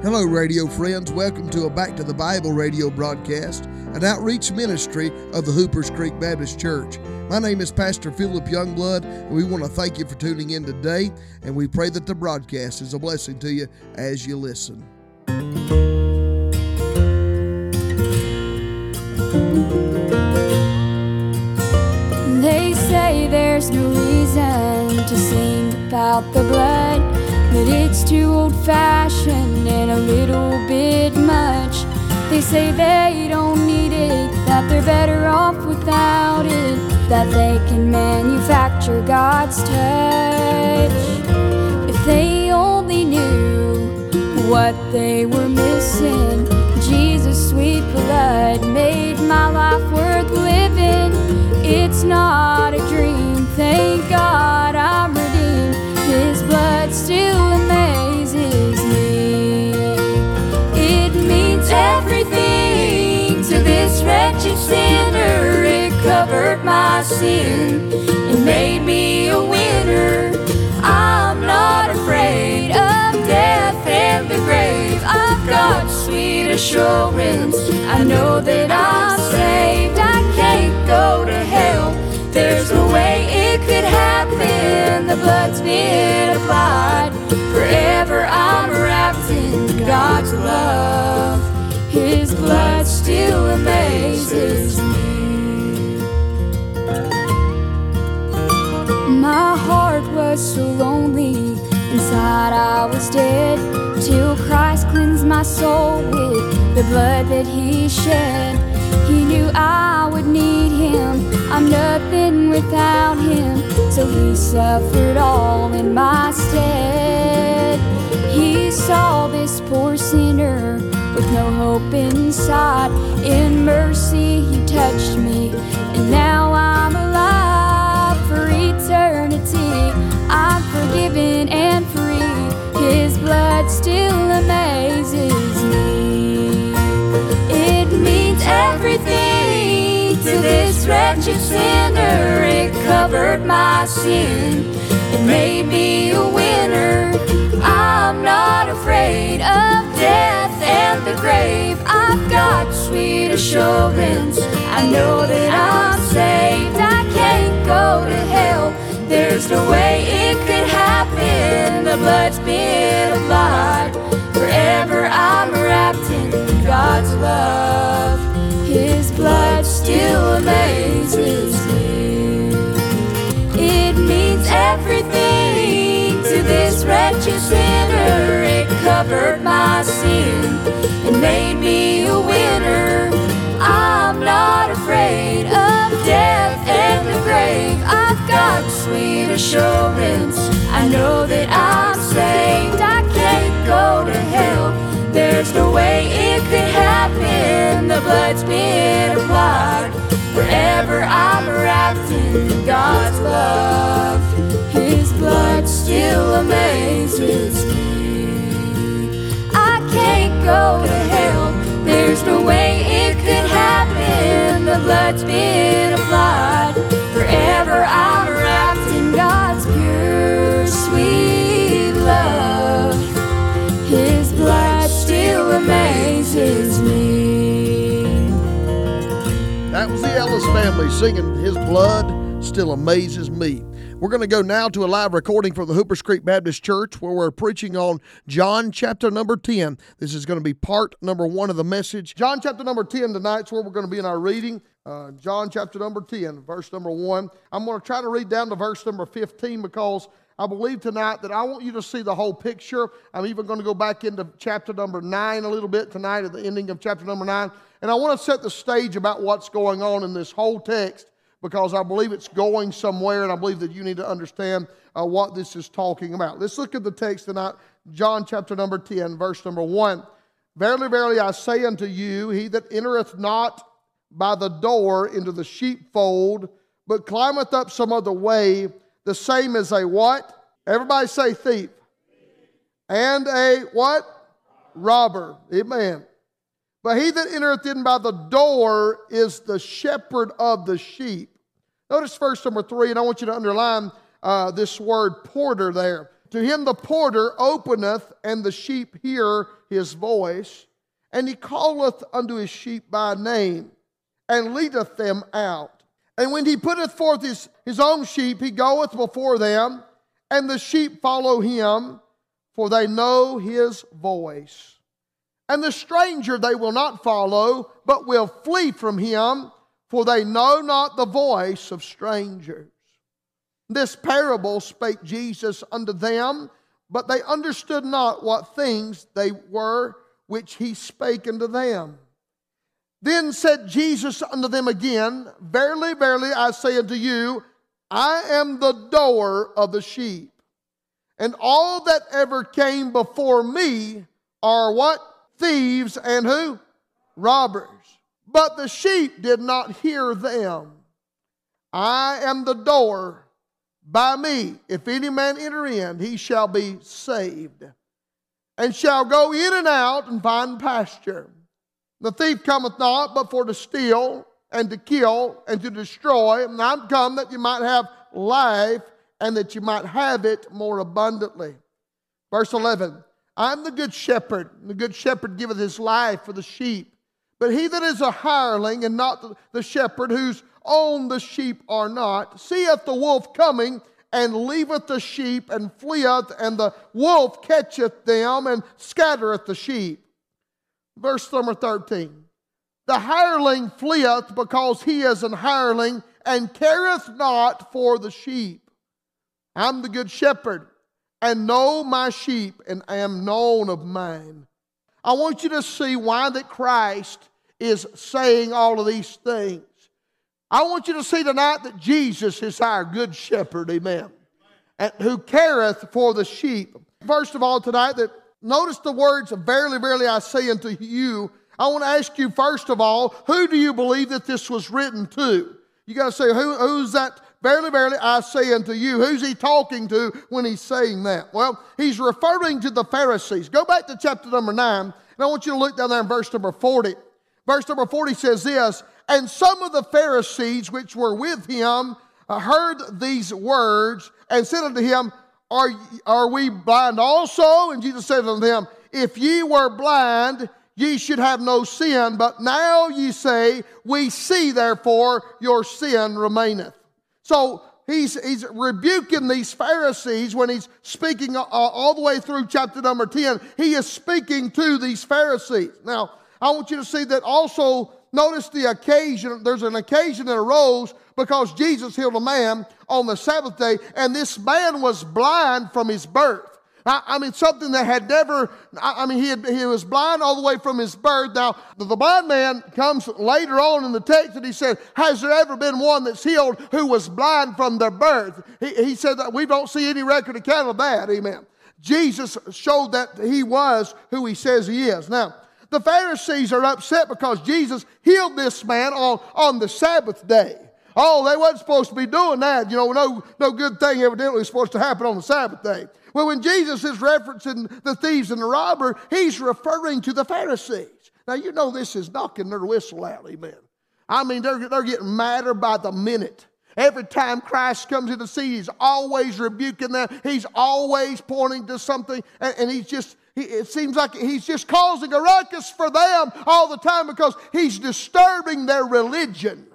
Hello, radio friends. Welcome to a Back to the Bible radio broadcast, an outreach ministry of the Hoopers Creek Baptist Church. My name is Pastor Philip Youngblood, and we want to thank you for tuning in today, and we pray that the broadcast is a blessing to you as you listen. They say there's no reason to sing about the blood, that it's too old-fashioned and a little bit much. They say they don't need it, that they're better off without it, that they can manufacture God's touch. If they only knew what they were missing, Jesus' sweet blood made my life worth living. It's not a dream, thank God I'm redeemed. His blood still amazes me. It means everything to this wretched sinner. It covered my sin, it made me a winner. I'm not afraid of death and the grave. I've got sweet assurance, I know that I'm saved. I can't go to hell, there's no way it could happen. The blood's been applied, forever I'm wrapped in God's love. His blood still amazes me. My heart was so lonely, inside I was dead, till Christ cleansed my soul with the blood that He shed. He knew I would need Him, I'm nothing without Him, so He suffered all in my stead. He saw this poor sinner with no hope inside. In mercy He touched me, and now I'm alive for eternity. I'm forgiven and free, His blood still amazes me. It means everything to this wretched sinner. It covered my sin, it made me a winner. I'm not afraid of death and the grave. I've got sweet assurance, I know that I'm saved. I can't go to hell, there's no way it could happen. The blood's been applied, forever I'm wrapped in God's love. His blood still amazes me. It means everything to this wretched sinner. It covered my sin, it made me a winner. I'm not afraid of death and the grave. I've got sweet assurance, I know that I'm saved. I can't go to hell, there's no way it could happen. The blood's been applied, forever I'm wrapped in God's love. His blood still amazes me. I can't go to hell, there's no way it could happen. The blood's been applied, forever I'm wrapped in God's pure sweet love. His blood still amazes me. That was the Ellis family singing His Blood Still Amazes Me. We're going to go now to a live recording from the Hoopers Creek Baptist Church where we're preaching on John chapter number 10. This is going to be part number 1 of the message. John chapter number 10 tonight's where we're going to be in our reading. John chapter number 10, verse number 1. I'm going to try to read down to verse number 15 because I believe tonight that I want you to see the whole picture. I'm even going to go back into chapter number 9 a little bit tonight at the ending of chapter number 9. And I want to set the stage about what's going on in this whole text because I believe it's going somewhere and I believe that you need to understand what this is talking about. Let's look at the text tonight. John chapter number 10, verse number 1. Verily, verily, I say unto you, he that entereth not by the door into the sheepfold, but climbeth up some other way, the same is a what? Everybody say thief. And a what? Robber. Amen. But he that entereth in by the door is the shepherd of the sheep. Notice verse number 3, and I want you to underline this word porter there. To him the porter openeth, and the sheep hear his voice. And he calleth unto his sheep by name, and leadeth them out. And when he putteth forth his own sheep, he goeth before them, and the sheep follow him, for they know his voice. And the stranger they will not follow, but will flee from him, for they know not the voice of strangers. This parable spake Jesus unto them, but they understood not what things they were which he spake unto them. Then said Jesus unto them again, Verily, verily, I say unto you, I am the door of the sheep. And all that ever came before me are what? Thieves and who? Robbers. But the sheep did not hear them. I am the door. By me, if any man enter in, he shall be saved, and shall go in and out and find pasture. The thief cometh not, but for to steal, and to kill, and to destroy. And I'm come that you might have life, and that you might have it more abundantly. Verse 11, I am the good shepherd. The good shepherd giveth his life for the sheep. But he that is a hireling, and not the shepherd, whose own the sheep are not, seeth the wolf coming, and leaveth the sheep, and fleeth, and the wolf catcheth them, and scattereth the sheep. Verse number 13. The hireling fleeth, because he is an hireling, and careth not for the sheep. I'm the good shepherd, and know my sheep, and am known of mine. I want you to see why that Christ is saying all of these things. I want you to see tonight that Jesus is our good shepherd, amen, and who careth for the sheep. First of all tonight, that notice the words of verily, verily, I say unto you. I want to ask you first of all, who do you believe that this was written to? You got to say, who's that? Verily, verily, I say unto you. Who's he talking to when he's saying that? Well, he's referring to the Pharisees. Go back to chapter number 9, and I want you to look down there in verse number 40. Verse number 40 says this, and some of the Pharisees which were with him heard these words, and said unto him, Are we blind also? And Jesus said unto them, If ye were blind, ye should have no sin, but now ye say, We see, therefore your sin remaineth. So he's rebuking these Pharisees when he's speaking all the way through chapter number 10. He is speaking to these Pharisees. Now, I want you to see that also, notice the occasion. There's an occasion that arose because Jesus healed a man on the Sabbath day, and this man was blind from his birth. I mean, something that had never, he was blind all the way from his birth. Now, the blind man comes later on in the text, and he said, has there ever been one that's healed who was blind from their birth? He said that we don't see any record account of that, amen. Jesus showed that he was who he says he is. Now, the Pharisees are upset because Jesus healed this man on the Sabbath day. Oh, they wasn't supposed to be doing that. You know, no good thing evidently is supposed to happen on the Sabbath day. Well, when Jesus is referencing the thieves and the robber, he's referring to the Pharisees. Now, you know this is knocking their whistle out, amen. I mean, they're getting madder by the minute. Every time Christ comes into the scene, he's always rebuking them. He's always pointing to something, and it seems like he's just causing a ruckus for them all the time because he's disturbing their religion.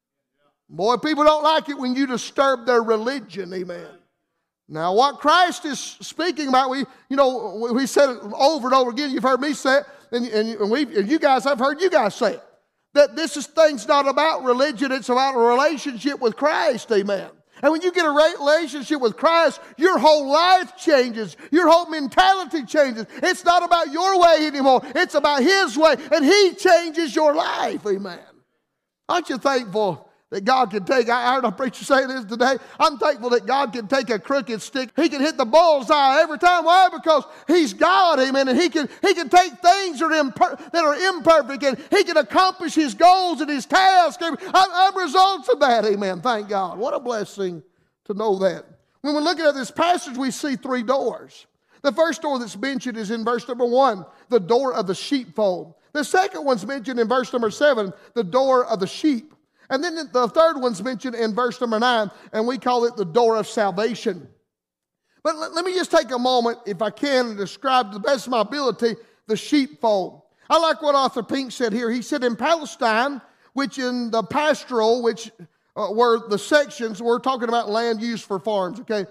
Boy, people don't like it when you disturb their religion, amen. Now, what Christ is speaking about, we said it over and over again. You've heard me say it, and you guys, I've heard you guys say it. That thing's not about religion, it's about a relationship with Christ, amen. And when you get a relationship with Christ, your whole life changes. Your whole mentality changes. It's not about your way anymore. It's about His way. And He changes your life. Amen. Aren't you thankful that God can take, I heard a preacher say this today, I'm thankful that God can take a crooked stick. He can hit the bullseye every time. Why? Because He's God, amen. And He can take things that are imperfect, and He can accomplish His goals and His tasks. I'm results of that, amen. Thank God. What a blessing to know that. When we're looking at this passage, we see three doors. The first door that's mentioned is in verse number 1, the door of the sheepfold. The second one's mentioned in verse number 7, the door of the sheep. And then the third one's mentioned in verse number 9, and we call it the door of salvation. But let me just take a moment, if I can, and describe to the best of my ability the sheepfold. I like what Arthur Pink said here. He said in Palestine, which in the pastoral, which were the sections, we're talking about land used for farms, okay?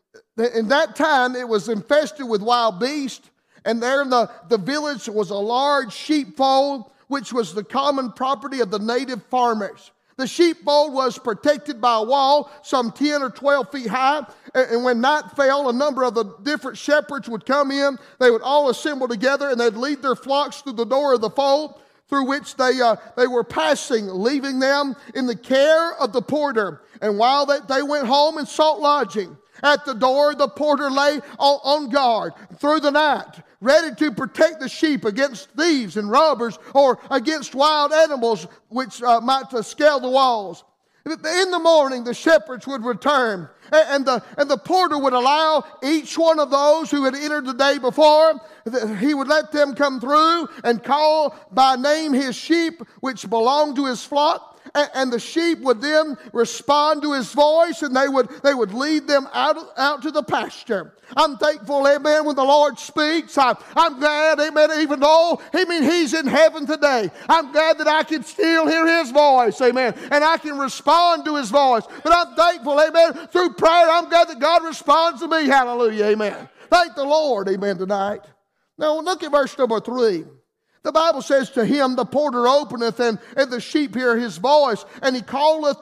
In that time, it was infested with wild beasts, and there in the village was a large sheepfold, which was the common property of the native farmers. The sheepfold was protected by a wall some 10 or 12 feet high, and when night fell, a number of the different shepherds would come in. They would all assemble together, and they'd lead their flocks through the door of the fold, through which they were passing, leaving them in the care of the porter. And while they went home and sought lodging, at the door the porter lay on guard through the night, ready to protect the sheep against thieves and robbers or against wild animals which might scale the walls. In the morning, the shepherds would return, and the porter would allow each one of those who had entered the day before, he would let them come through and call by name his sheep which belonged to his flock. And the sheep would then respond to his voice, and they would lead them out to the pasture. I'm thankful, amen, when the Lord speaks. I'm glad, amen, even though, he's in heaven today. I'm glad that I can still hear his voice, amen, and I can respond to his voice. But I'm thankful, amen, through prayer, I'm glad that God responds to me, hallelujah, amen. Thank the Lord, amen, tonight. Now, look at verse number 3. The Bible says, to him the porter openeth, and the sheep hear his voice, and he calleth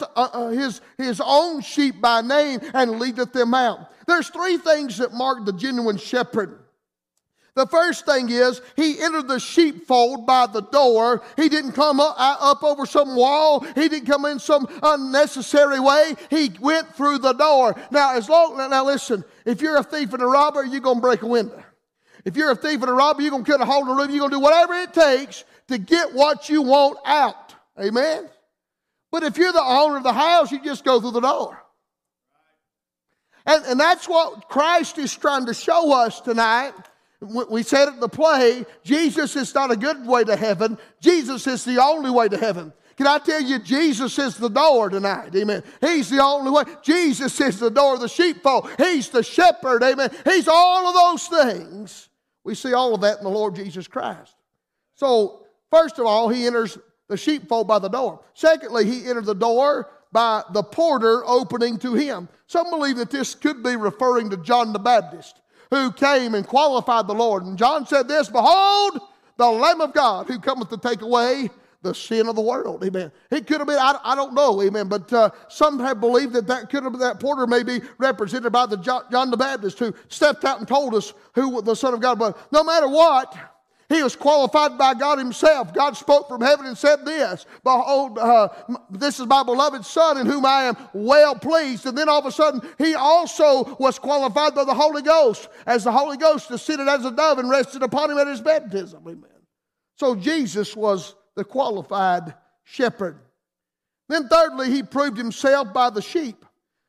his own sheep by name, and leadeth them out. There's three things that mark the genuine shepherd. The first thing is, he entered the sheepfold by the door. He didn't come up over some wall. He didn't come in some unnecessary way. He went through the door. Now listen, if you're a thief and a robber, you're going to break a window. If you're a thief and a robber, you're going to cut a hole in the roof. You're going to do whatever it takes to get what you want out. Amen? But if you're the owner of the house, you just go through the door. And that's what Christ is trying to show us tonight. We said it in the play, Jesus is not a good way to heaven. Jesus is the only way to heaven. Can I tell you, Jesus is the door tonight, amen. He's the only way. Jesus is the door of the sheepfold. He's the shepherd, amen. He's all of those things. We see all of that in the Lord Jesus Christ. So, first of all, he enters the sheepfold by the door. Secondly, he entered the door by the porter opening to him. Some believe that this could be referring to John the Baptist, who came and qualified the Lord. And John said this, behold, the Lamb of God who cometh to take away the sin of the world, amen. It could have been, I don't know, amen, but some have believed that porter may be represented by the John the Baptist, who stepped out and told us who the Son of God was. No matter what, he was qualified by God himself. God spoke from heaven and said this, behold, this is my beloved Son in whom I am well pleased. And then all of a sudden, he also was qualified by the Holy Ghost, as the Holy Ghost descended as a dove and rested upon him at his baptism, amen. So Jesus was the qualified shepherd. Then thirdly, he proved himself by the sheep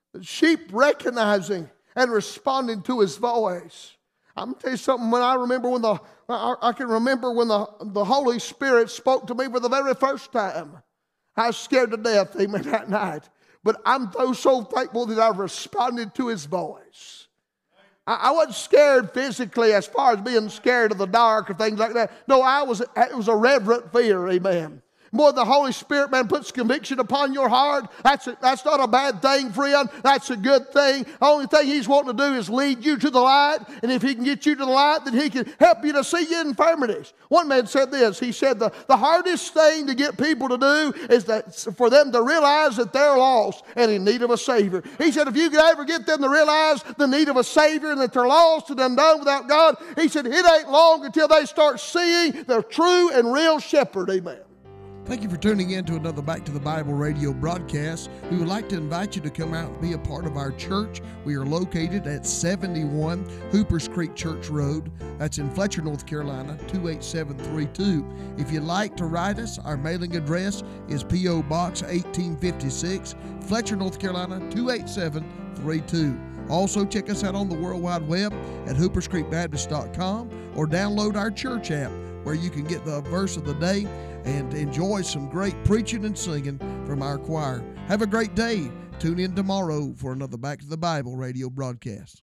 recognizing and responding to his voice. I'm going to tell you something, I can remember when the Holy Spirit spoke to me for the very first time. I was scared to death, amen, that night. But I'm so thankful that I responded to his voice. I wasn't scared physically as far as being scared of the dark or things like that. No, it was a reverent fear, amen. More the Holy Spirit, man, puts conviction upon your heart. That's not a bad thing, friend. That's a good thing. The only thing he's wanting to do is lead you to the light. And if he can get you to the light, then he can help you to see your infirmities. One man said this. He said the hardest thing to get people to do is for them to realize that they're lost and in need of a Savior. He said if you could ever get them to realize the need of a Savior and that they're lost and undone without God, he said it ain't long until they start seeing the true and real shepherd. Amen. Thank you for tuning in to another Back to the Bible radio broadcast. We would like to invite you to come out and be a part of our church. We are located at 71 Hoopers Creek Church Road. That's in Fletcher, North Carolina, 28732. If you'd like to write us, our mailing address is P.O. Box 1856, Fletcher, North Carolina, 28732. Also, check us out on the World Wide Web at hooperscreekbaptist.com or download our church app where you can get the verse of the day and enjoy some great preaching and singing from our choir. Have a great day. Tune in tomorrow for another Back to the Bible radio broadcast.